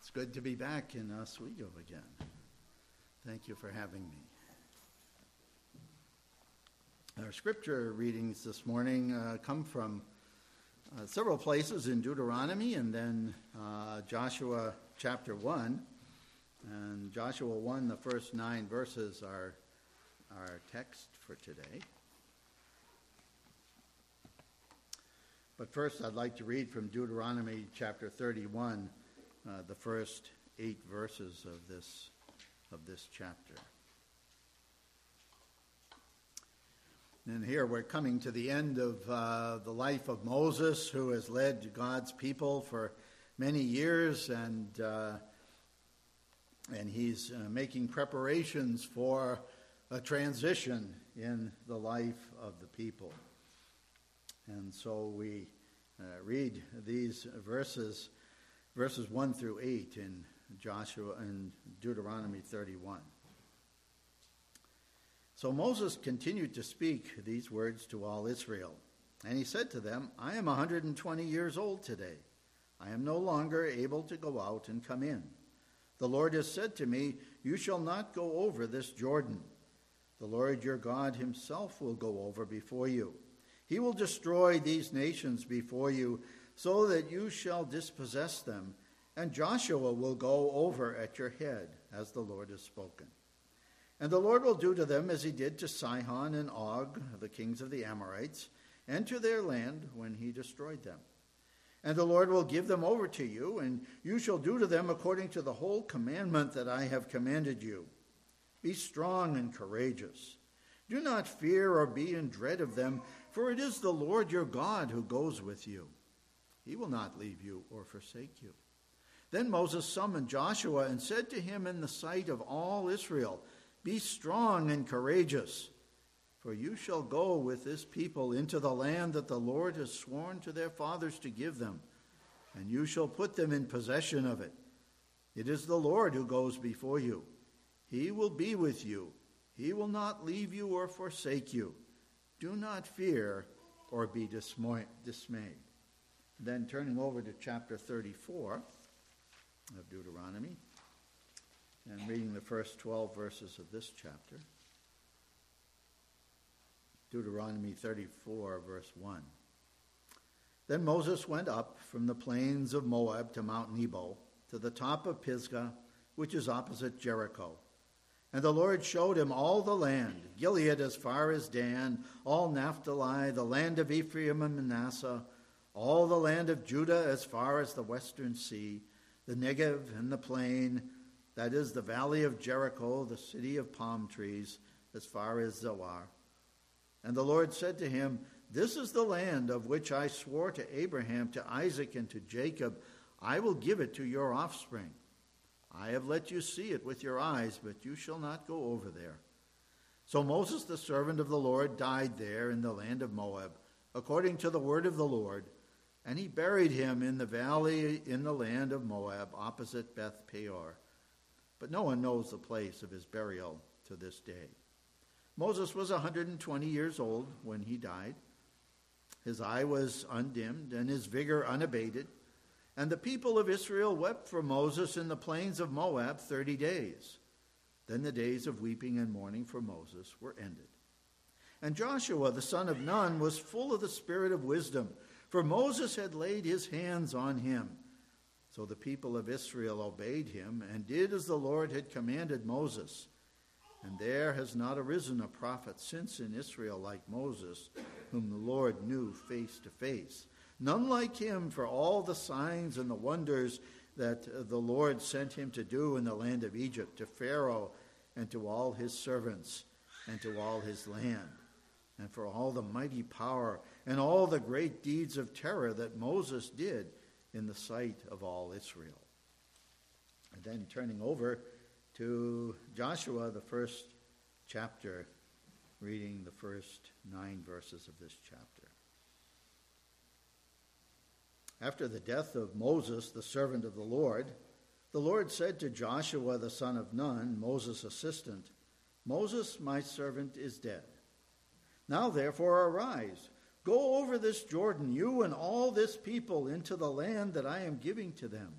It's good to be back in Oswego again. Thank you for having me. Our scripture readings this morning come from several places in Deuteronomy and then Joshua chapter 1. And Joshua 1, the first 9 verses are our text for today. But first I'd like to read from Deuteronomy chapter 31, the first 8 verses of this chapter. And here we're coming to the end of the life of Moses, who has led God's people for many years, and he's making preparations for a transition in the life of the people. And so we read these verses 1 through 8 in Joshua and Deuteronomy 31. So Moses continued to speak these words to all Israel. And he said to them, I am 120 years old today. I am no longer able to go out and come in. The Lord has said to me, you shall not go over this Jordan. The Lord your God himself will go over before you. He will destroy these nations before you, so that you shall dispossess them, and Joshua will go over at your head, as the Lord has spoken. And the Lord will do to them as he did to Sihon and Og, the kings of the Amorites, and to their land when he destroyed them. And the Lord will give them over to you, and you shall do to them according to the whole commandment that I have commanded you. Be strong and courageous. Do not fear or be in dread of them, for it is the Lord your God who goes with you. He will not leave you or forsake you. Then Moses summoned Joshua and said to him in the sight of all Israel, be strong and courageous, for you shall go with this people into the land that the Lord has sworn to their fathers to give them, and you shall put them in possession of it. It is the Lord who goes before you. He will be with you. He will not leave you or forsake you. Do not fear or be dismayed. Then turning over to chapter 34 of Deuteronomy and reading the first 12 verses of this chapter. Deuteronomy 34, verse 1. Then Moses went up from the plains of Moab to Mount Nebo, to the top of Pisgah, which is opposite Jericho. And the Lord showed him all the land, Gilead as far as Dan, all Naphtali, the land of Ephraim and Manasseh, all the land of Judah as far as the western sea, the Negev and the plain, that is the valley of Jericho, the city of palm trees, as far as Zoar. And the Lord said to him, this is the land of which I swore to Abraham, to Isaac, and to Jacob. I will give it to your offspring. I have let you see it with your eyes, but you shall not go over there. So Moses, the servant of the Lord, died there in the land of Moab, according to the word of the Lord, and he buried him in the valley in the land of Moab, opposite Beth Peor. But no one knows the place of his burial to this day. Moses was 120 years old when he died. His eye was undimmed and his vigor unabated. And the people of Israel wept for Moses in the plains of Moab 30 days. Then the days of weeping and mourning for Moses were ended. And Joshua, the son of Nun, was full of the spirit of wisdom, for Moses had laid his hands on him. So the people of Israel obeyed him and did as the Lord had commanded Moses. And there has not arisen a prophet since in Israel like Moses, whom the Lord knew face to face. None like him for all the signs and the wonders that the Lord sent him to do in the land of Egypt, to Pharaoh and to all his servants and to all his land, and for all the mighty power and all the great deeds of terror that Moses did in the sight of all Israel. And then turning over to Joshua, the first chapter, reading the first 9 verses of this chapter. After the death of Moses, the servant of the Lord said to Joshua, the son of Nun, Moses' assistant, Moses, my servant, is dead. Now therefore arise, go over this Jordan, you and all this people, into the land that I am giving to them,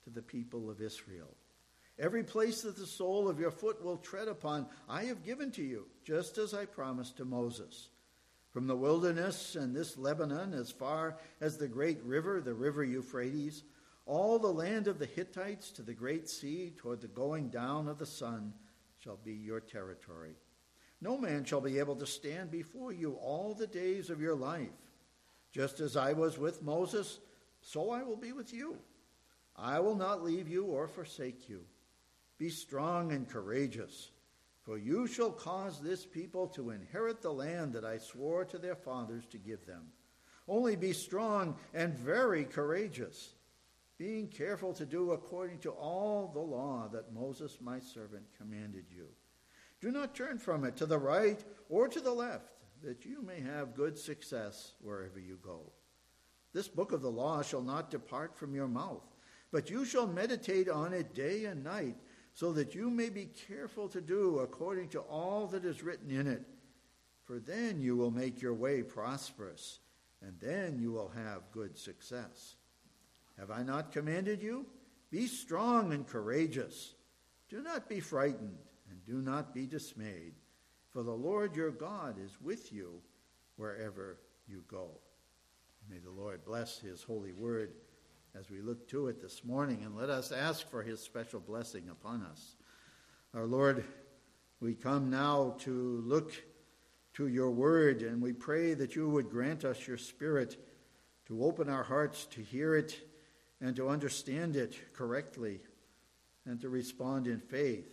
to the people of Israel. Every place that the sole of your foot will tread upon, I have given to you, just as I promised to Moses. From the wilderness and this Lebanon, as far as the great river, the river Euphrates, all the land of the Hittites to the great sea, toward the going down of the sun, shall be your territory. No man shall be able to stand before you all the days of your life. Just as I was with Moses, so I will be with you. I will not leave you or forsake you. Be strong and courageous, for you shall cause this people to inherit the land that I swore to their fathers to give them. Only be strong and very courageous, being careful to do according to all the law that Moses my servant commanded you. Do not turn from it to the right or to the left, that you may have good success wherever you go. This book of the law shall not depart from your mouth, but you shall meditate on it day and night, so that you may be careful to do according to all that is written in it. For then you will make your way prosperous, and then you will have good success. Have I not commanded you? Be strong and courageous. Do not be frightened, and do not be dismayed, for the Lord your God is with you wherever you go. May the Lord bless his holy word as we look to it this morning, and let us ask for his special blessing upon us. Our Lord, we come now to look to your word, and we pray that you would grant us your Spirit to open our hearts to hear it and to understand it correctly and to respond in faith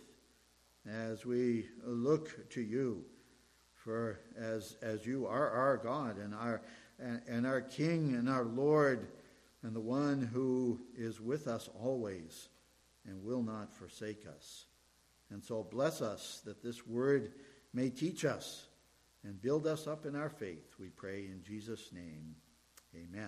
as we look to you. For as you are our God and our King and our Lord, and the one who is with us always and will not forsake us. And so bless us that this word may teach us and build us up in our faith, we pray in Jesus' name. Amen.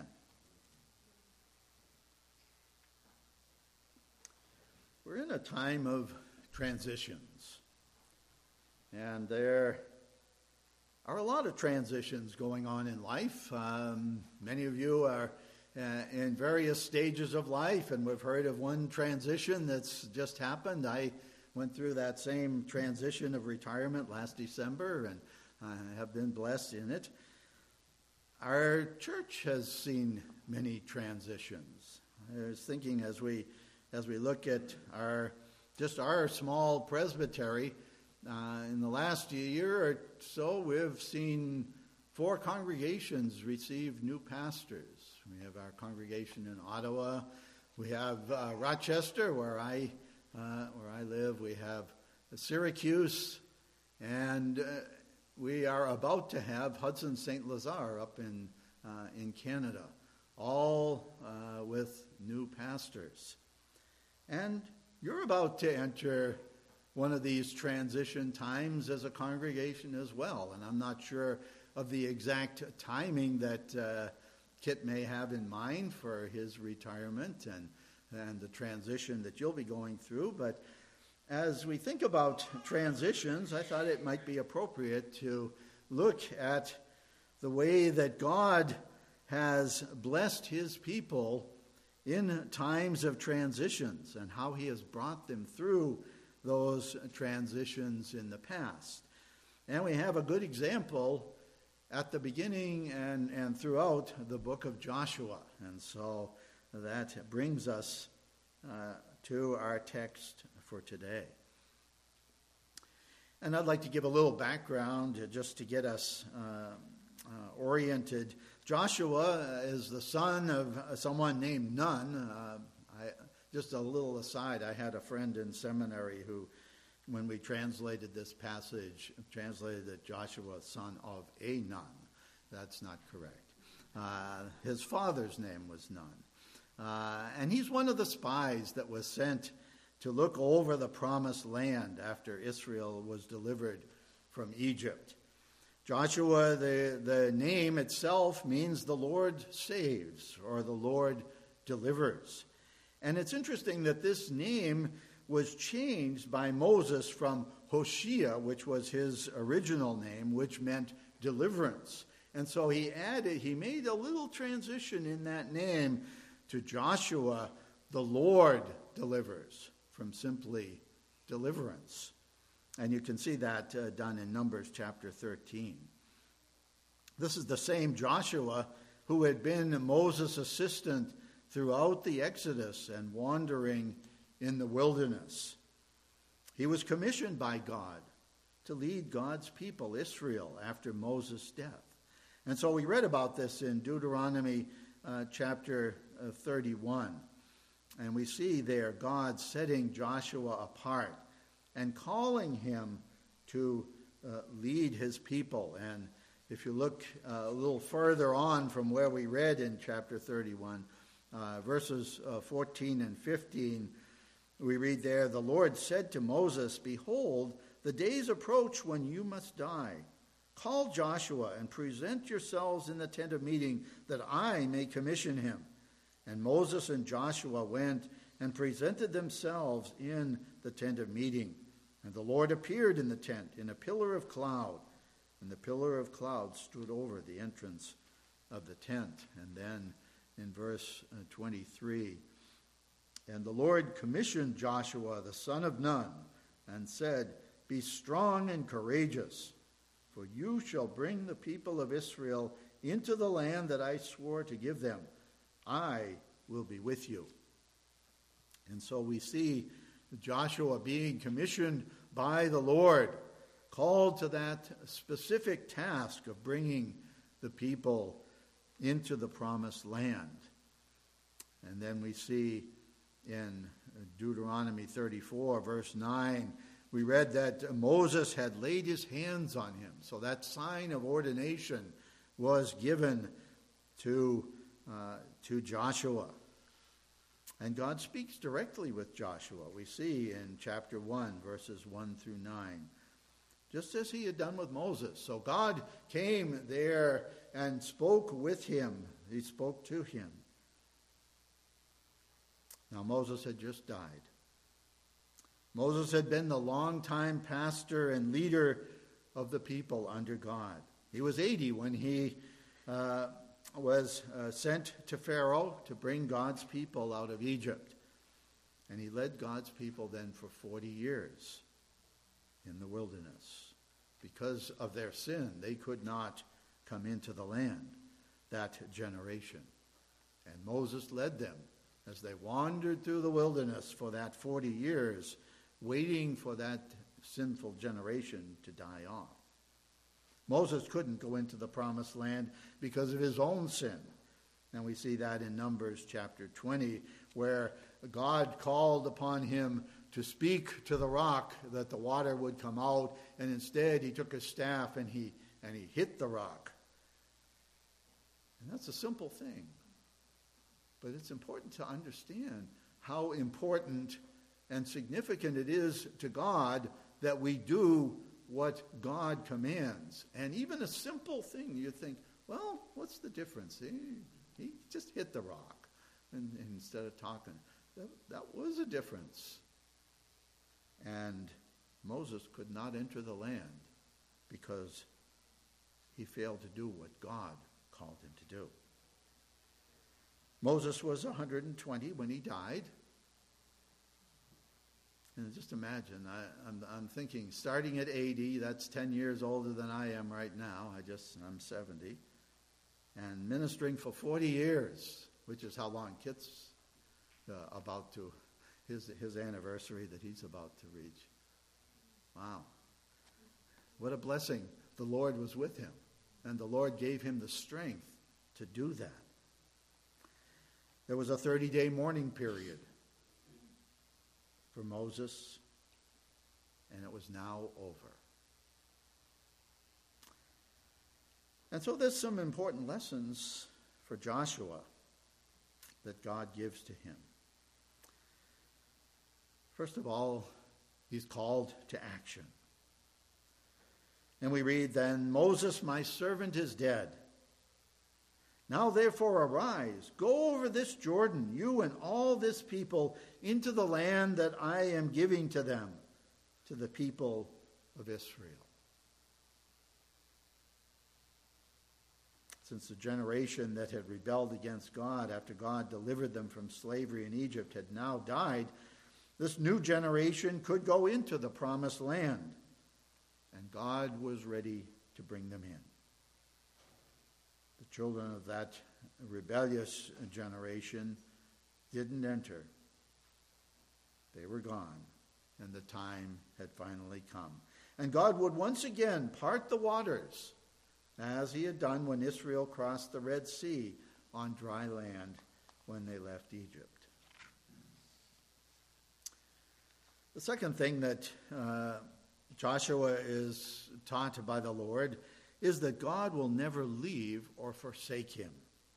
We're in a time of transitions, and there are a lot of transitions going on in life. Many of you are in various stages of life, and we've heard of one transition that's just happened. I went through that same transition of retirement last December, and I have been blessed in it. Our church has seen many transitions. I was thinking as we look at our small presbytery, in the last year or so, we've seen 4 congregations receive new pastors. We have our congregation in Ottawa. We have Rochester, where I live. We have Syracuse, and we are about to have Hudson St. Lazare up in Canada, all with new pastors. And you're about to enter one of these transition times as a congregation as well, and I'm not sure of the exact timing that Kit may have in mind for his retirement and the transition that you'll be going through. But as we think about transitions, I thought it might be appropriate to look at the way that God has blessed his people in times of transitions and how he has brought them through those transitions in the past. And we have a good example at the beginning and throughout the book of Joshua. And so that brings us to our text for today. And I'd like to give a little background just to get us oriented. Joshua is the son of someone named Nun. Just a little aside, I had a friend in seminary who, when we translated this passage, translated that Joshua, son of a nun. That's not correct. His father's name was Nun. And he's one of the spies that was sent to look over the promised land after Israel was delivered from Egypt. Joshua, the name itself means the Lord saves, or the Lord delivers. And it's interesting that this name was changed by Moses from Hoshea, which was his original name, which meant deliverance. And so he made a little transition in that name to Joshua, the Lord delivers from simply deliverance. And you can see that done in Numbers chapter 13. This is the same Joshua who had been Moses' assistant throughout the Exodus and wandering in the wilderness. He was commissioned by God to lead God's people, Israel, after Moses' death. And so we read about this in Deuteronomy chapter 31. And we see there God setting Joshua apart and calling him to lead his people. And if you look a little further on from where we read in chapter 31, verses 14 and 15, we read there, "The Lord said to Moses, 'Behold, the days approach when you must die. Call Joshua and present yourselves in the tent of meeting, that I may commission him.' And Moses and Joshua went and presented themselves in the tent of meeting. And the Lord appeared in the tent in a pillar of cloud, and the pillar of cloud stood over the entrance of the tent." And then in verse 23, "And the Lord commissioned Joshua the son of Nun, and said, 'Be strong and courageous, for you shall bring the people of Israel into the land that I swore to give them. I will be with you.'" And so we see Joshua being commissioned by the Lord, called to that specific task of bringing the people into the promised land. And then we see in Deuteronomy 34, verse 9, we read that Moses had laid his hands on him. So that sign of ordination was given to Joshua. And God speaks directly with Joshua. We see in chapter 1, verses 1 through 9, just as he had done with Moses. So God came there and spoke with him. He spoke to him. Now Moses had just died. Moses had been the longtime pastor and leader of the people under God. He was 80 when he was sent to Pharaoh to bring God's people out of Egypt. And he led God's people then for 40 years in the wilderness. Because of their sin, they could not come into the land, that generation. And Moses led them as they wandered through the wilderness for that 40 years, waiting for that sinful generation to die off. Moses couldn't go into the promised land because of his own sin. And we see that in Numbers chapter 20, where God called upon him to speak to the rock that the water would come out, and instead he took his staff and he hit the rock. And that's a simple thing. But it's important to understand how important and significant it is to God that we do what God commands. And even a simple thing, you think, well, what's the difference? He just hit the rock and instead of talking. That was a difference. And Moses could not enter the land because he failed to do what God called him to do. Moses was 120 when he died. And just imagine, I'm thinking, starting at 80, that's 10 years older than I am right now. I'm 70. And ministering for 40 years, which is how long Kit's about to, his anniversary that he's about to reach. Wow. What a blessing. The Lord was with him. And the Lord gave him the strength to do that. There was a 30-day mourning period for Moses, and it was now over. And so there's some important lessons for Joshua that God gives to him. First of all, he's called to action. And we read, "Then Moses, my servant, is dead. Now therefore arise, go over this Jordan, you and all this people, into the land that I am giving to them, to the people of Israel." since the generation that had rebelled against God after God delivered them from slavery in Egypt had now died, this new generation could go into the promised land, and God was ready to bring them in. The children of that rebellious generation didn't enter. They were gone, and the time had finally come. And God would once again part the waters, as he had done when Israel crossed the Red Sea on dry land when they left Egypt. The second thing that Joshua is taught by the Lord is that God will never leave or forsake him.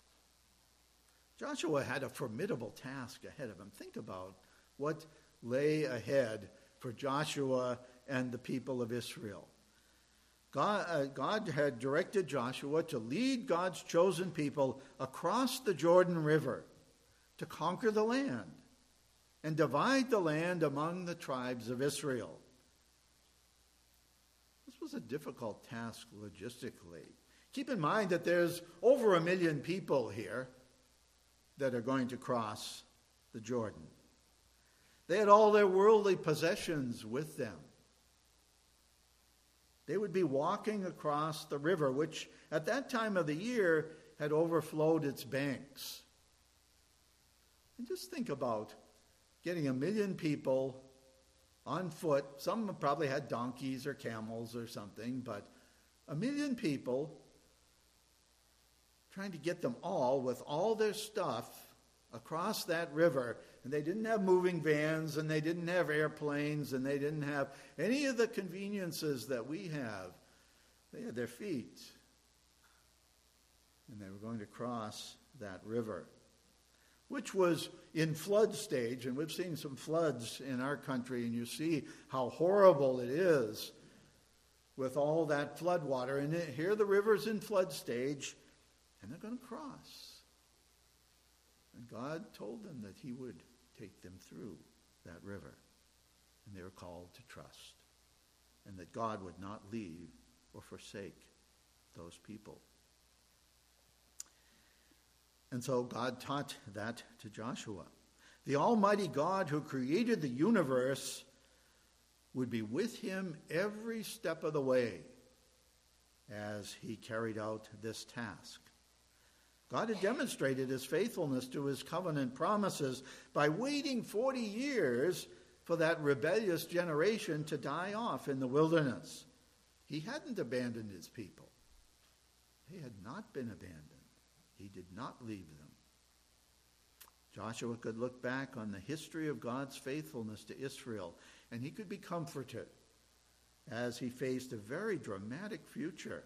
Joshua had a formidable task ahead of him. Think about what lay ahead for Joshua and the people of Israel. God had directed Joshua to lead God's chosen people across the Jordan River to conquer the land and divide the land among the tribes of Israel. This was a difficult task logistically. Keep in mind that there's over 1 million people here that are going to cross the Jordan. They had all their worldly possessions with them. They would be walking across the river, which at that time of the year had overflowed its banks. And just think about getting 1 million people on foot. Some probably had donkeys or camels or something, but 1 million people trying to get them all with all their stuff across that river. And they didn't have moving vans, and they didn't have airplanes, and they didn't have any of the conveniences that we have. They had their feet. And they were going to cross that river, which was in flood stage. And we've seen some floods in our country, and you see how horrible it is with all that flood water. And here the river's in flood stage, and they're going to cross. And God told them that he would take them through that river. And they were called to trust. And that God would not leave or forsake those people. And so God taught that to Joshua. The Almighty God who created the universe would be with him every step of the way as he carried out this task. God had demonstrated his faithfulness to his covenant promises by waiting 40 years for that rebellious generation to die off in the wilderness. He hadn't abandoned his people. They had not been abandoned. He did not leave them. Joshua could look back on the history of God's faithfulness to Israel, and he could be comforted as he faced a very dramatic future.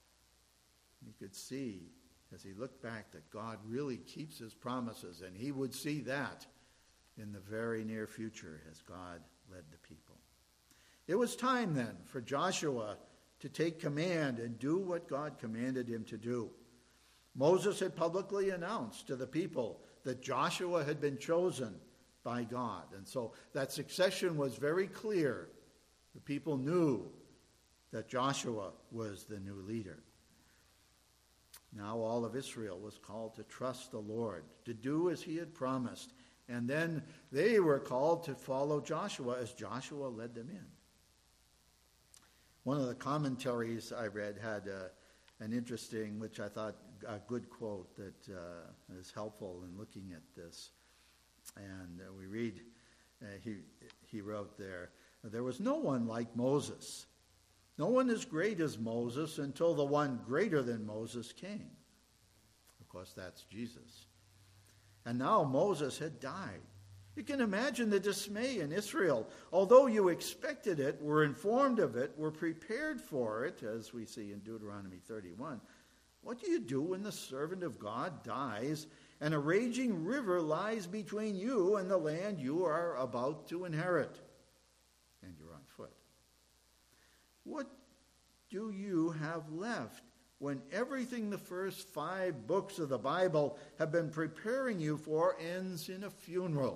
He could see, as he looked back, that God really keeps his promises, and he would see that in the very near future as God led the people. It was time then for Joshua to take command and do what God commanded him to do. Moses had publicly announced to the people that Joshua had been chosen by God, and so that succession was very clear. The people knew that Joshua was the new leader. Now all of Israel was called to trust the Lord, to do as he had promised. And then they were called to follow Joshua as Joshua led them in. One of the commentaries I read had an interesting, which I thought a good quote that is helpful in looking at this. And we read, he wrote there was no one like Moses. No one as great as Moses until the one greater than Moses came. Of course, that's Jesus. And now Moses had died. You can imagine the dismay in Israel. Although you expected it, were informed of it, were prepared for it, as we see in Deuteronomy 31. What do you do when the servant of God dies and a raging river lies between you and the land you are about to inherit? And you're on foot. What do you have left when everything the first 5 books of the Bible have been preparing you for ends in a funeral?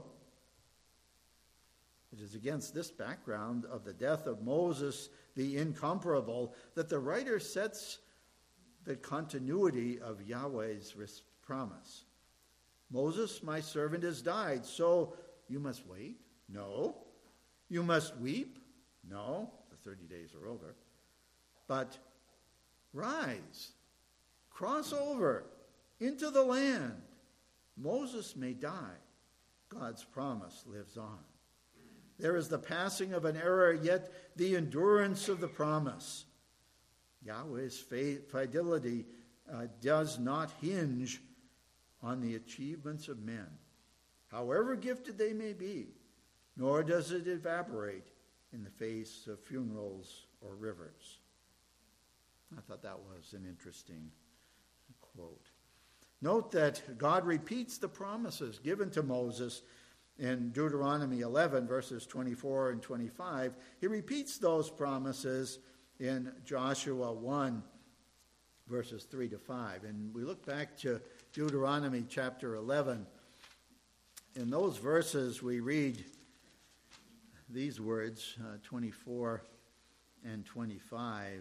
It is against this background of the death of Moses, the incomparable, that the writer sets the continuity of Yahweh's promise. Moses, my servant, has died, so you must wait? No. You must weep? No. The 30 days are over. But rise, cross over into the land. Moses may die. God's promise lives on. There is the passing of an era, yet the endurance of the promise. Yahweh's fidelity does not hinge on the achievements of men, however gifted they may be, nor does it evaporate in the face of funerals or rivers. I thought that was an interesting quote. Note that God repeats the promises given to Moses in Deuteronomy 11, verses 24 and 25. He repeats those promises in Joshua 1, verses 3 to 5. And we look back to Deuteronomy chapter 11. In those verses we read these words, 24 and 25.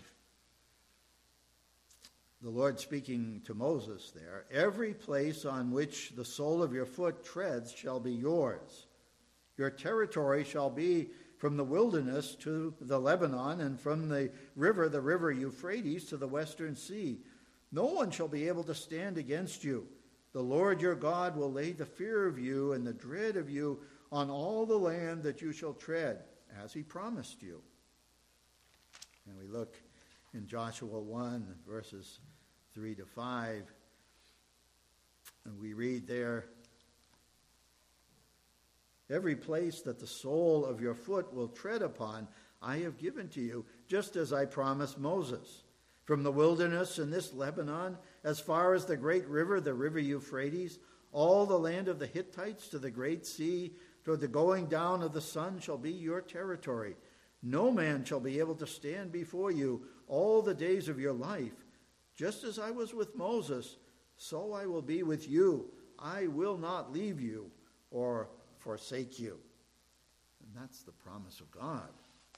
The Lord speaking to Moses there, every place on which the sole of your foot treads shall be yours. Your territory shall be from the wilderness to the Lebanon, and from the river Euphrates, to the western sea. No one shall be able to stand against you. The Lord your God will lay the fear of you and the dread of you on all the land that you shall tread, as he promised you. And we look in Joshua 1, verses 3 to 5, and we read there, every place that the sole of your foot will tread upon, I have given to you, just as I promised Moses. From the wilderness in this Lebanon, as far as the great river, the river Euphrates, all the land of the Hittites to the great sea, toward the going down of the sun shall be your territory. No man shall be able to stand before you all the days of your life. Just as I was with Moses, so I will be with you. I will not leave you or forsake you. And that's the promise of God.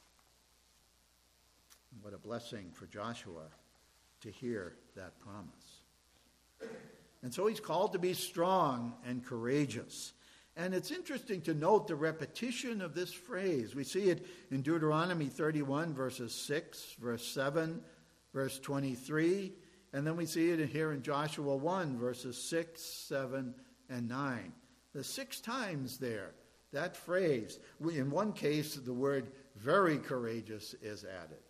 What a blessing for Joshua to hear that promise. And so he's called to be strong and courageous. And it's interesting to note the repetition of this phrase. We see it in Deuteronomy 31, verses 6, verse 7, verse 23. And then we see it here in Joshua 1, verses 6, 7, and 9. The 6 times there, that phrase. In one case, the word very courageous is added.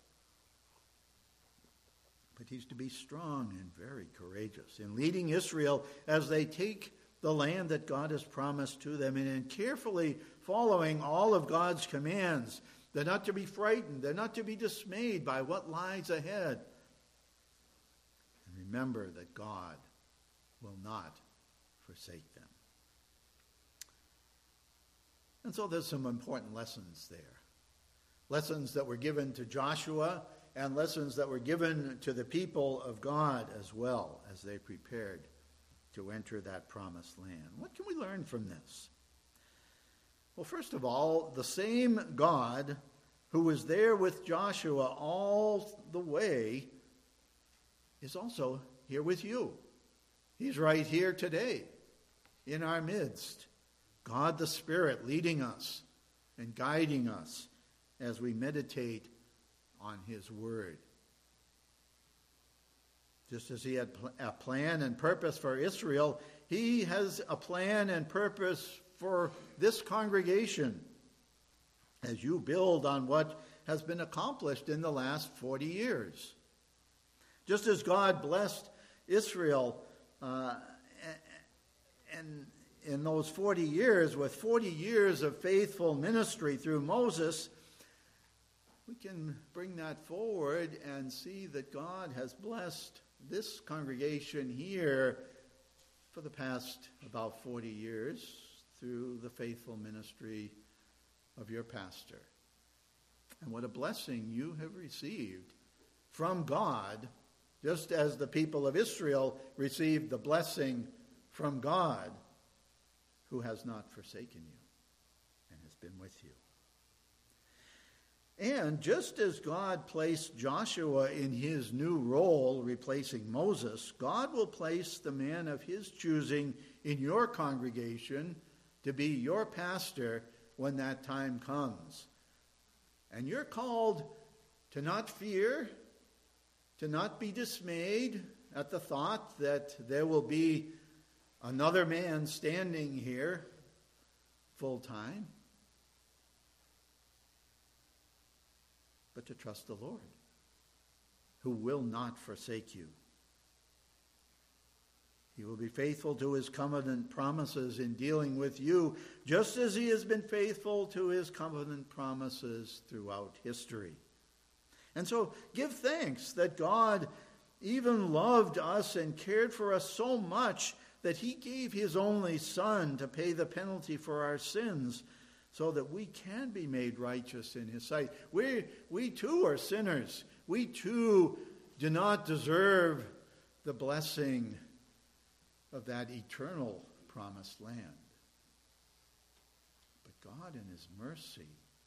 But he's to be strong and very courageous in leading Israel as they take the land that God has promised to them, and in carefully following all of God's commands. They're not to be frightened. They're not to be dismayed by what lies ahead. And remember that God will not forsake them. And so there's some important lessons there. Lessons that were given to Joshua and lessons that were given to the people of God as well as they prepared to enter that promised land. What can we learn from this? Well, first of all, the same God who was there with Joshua all the way is also here with you. He's right here today in our midst. God the Spirit leading us and guiding us as we meditate on his word. Just as he had a plan and purpose for Israel, he has a plan and purpose for this congregation as you build on what has been accomplished in the last 40 years. Just as God blessed Israel and in those 40 years, with 40 years of faithful ministry through Moses, we can bring that forward and see that God has blessed this congregation here for the past about 40 years through the faithful ministry of your pastor. And what a blessing you have received from God, just as the people of Israel received the blessing from God, who has not forsaken you and has been with you. And just as God placed Joshua in his new role, replacing Moses, God will place the man of his choosing in your congregation to be your pastor when that time comes. And you're called to not fear, to not be dismayed at the thought that there will be another man standing here full time, but to trust the Lord, who will not forsake you. He will be faithful to his covenant promises in dealing with you, just as he has been faithful to his covenant promises throughout history. And so give thanks that God even loved us and cared for us so much that he gave his only Son to pay the penalty for our sins, so that we can be made righteous in his sight. We too are sinners. We too do not deserve the blessing of that eternal promised land. But God in his mercy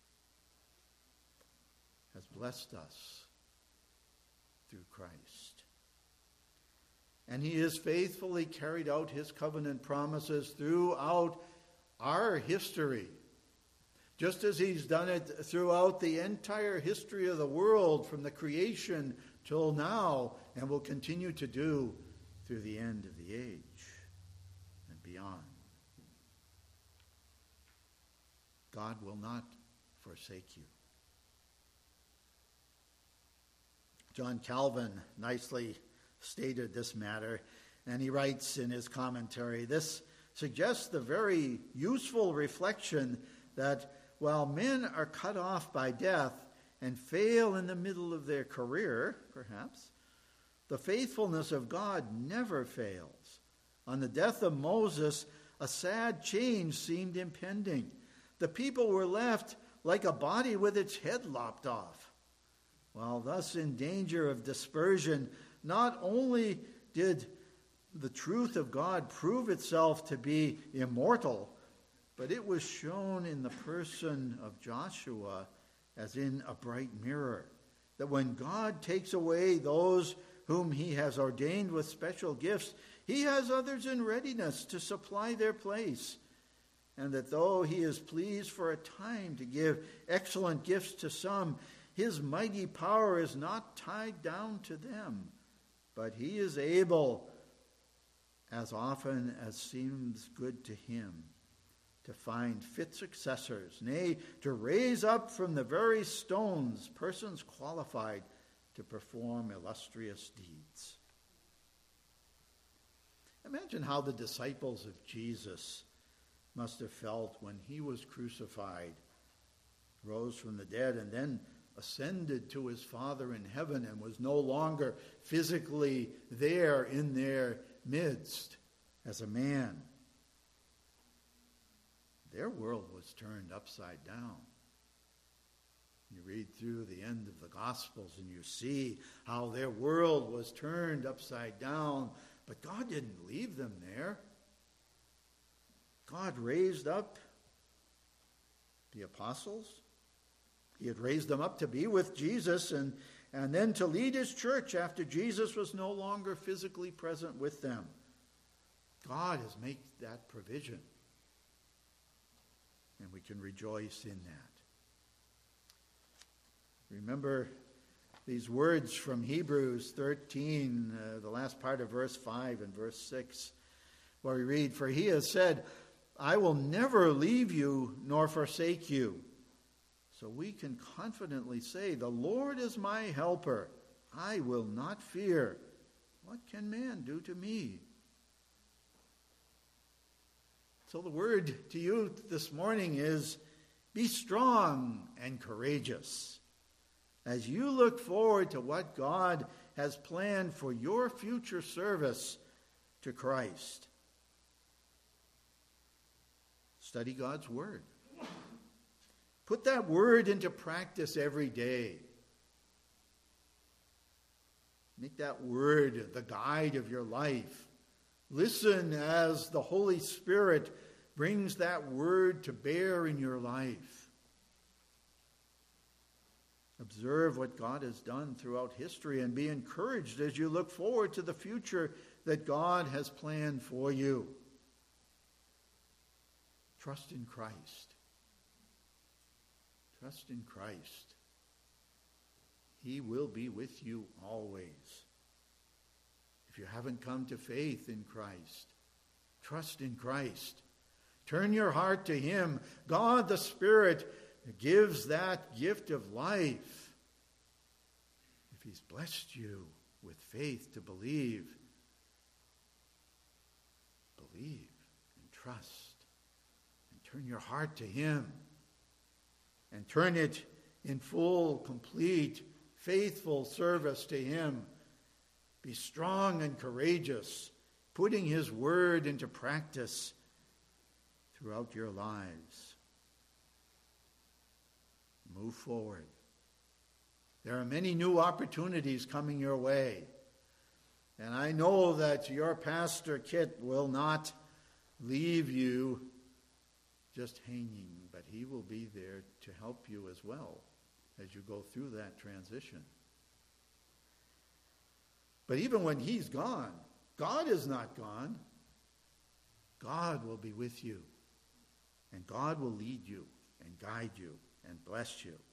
has blessed us through Christ. And he has faithfully carried out his covenant promises throughout our history, just as he's done it throughout the entire history of the world from the creation till now, and will continue to do through the end of the age and beyond. God will not forsake you. John Calvin nicely stated this matter, and he writes in his commentary, this suggests the very useful reflection that while men are cut off by death and fail in the middle of their career, perhaps, the faithfulness of God never fails. On the death of Moses, a sad change seemed impending. The people were left like a body with its head lopped off. While thus in danger of dispersion, not only did the truth of God prove itself to be immortal, but it was shown in the person of Joshua as in a bright mirror, that when God takes away those whom he has ordained with special gifts, he has others in readiness to supply their place, and that though he is pleased for a time to give excellent gifts to some, his mighty power is not tied down to them, but he is able, as often as seems good to him, to find fit successors, nay, to raise up from the very stones persons qualified to perform illustrious deeds. Imagine how the disciples of Jesus must have felt when he was crucified, rose from the dead, and then ascended to his Father in heaven and was no longer physically there in their midst as a man. Their world was turned upside down. You read through the end of the Gospels and you see how their world was turned upside down, but God didn't leave them there. God raised up the apostles. He had raised them up to be with Jesus and then to lead his church after Jesus was no longer physically present with them. God has made that provision, and we can rejoice in that. Remember these words from Hebrews 13, the last part of verse 5 and verse 6, where we read, "For he has said, I will never leave you nor forsake you." So we can confidently say, "The Lord is my helper. I will not fear. What can man do to me?" So the word to you this morning is, be strong and courageous as you look forward to what God has planned for your future service to Christ. Study God's word. Put that word into practice every day. Make that word the guide of your life. Listen as the Holy Spirit brings that word to bear in your life. Observe what God has done throughout history and be encouraged as you look forward to the future that God has planned for you. Trust in Christ. Trust in Christ. He will be with you always. If you haven't come to faith in Christ, trust in Christ. Turn your heart to Him. God the Spirit gives that gift of life. If He's blessed you with faith to believe and trust and turn your heart to Him and turn it in full, complete, faithful service to Him. Be strong and courageous, putting His word into practice throughout your lives. Move forward. There are many new opportunities coming your way. And I know that your pastor, Kit, will not leave you just hanging, but he will be there to help you as well as you go through that transition. But even when he's gone, God is not gone. God will be with you. And God will lead you and guide you and bless you.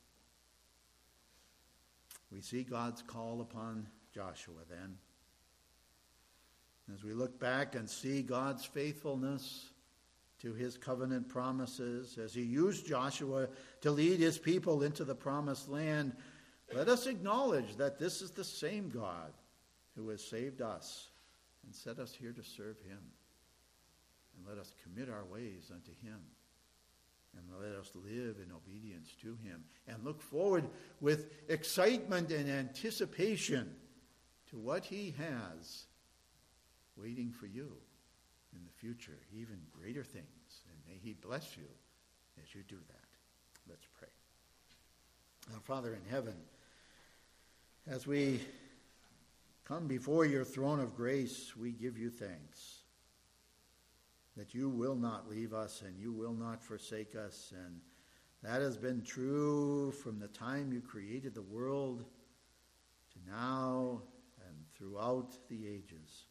We see God's call upon Joshua then. As we look back and see God's faithfulness to His covenant promises, as He used Joshua to lead His people into the promised land, let us acknowledge that this is the same God who has saved us and set us here to serve Him. And let us commit our ways unto Him. And let us live in obedience to Him and look forward with excitement and anticipation to what He has waiting for you in the future, even greater things. And may He bless you as you do that. Let's pray. Our Father in heaven, as we come before your throne of grace, we give you thanks that you will not leave us and you will not forsake us. And that has been true from the time you created the world to now and throughout the ages.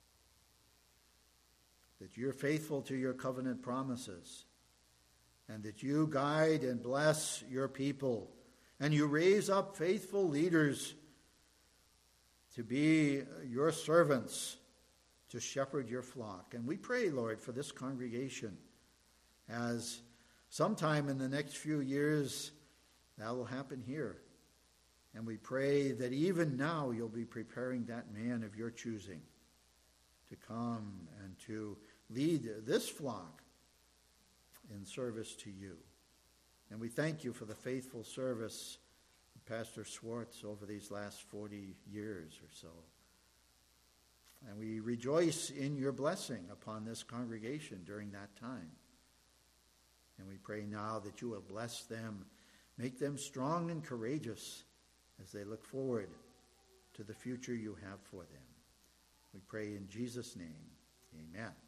That you're faithful to your covenant promises and that you guide and bless your people and you raise up faithful leaders to be your servants, to shepherd your flock. And we pray, Lord, for this congregation as sometime in the next few years that will happen here. And we pray that even now you'll be preparing that man of your choosing to come and to lead this flock in service to you. And we thank you for the faithful service of Pastor Swartz over these last 40 years or so. And we rejoice in your blessing upon this congregation during that time. And we pray now that you will bless them, make them strong and courageous as they look forward to the future you have for them. We pray in Jesus' name, amen.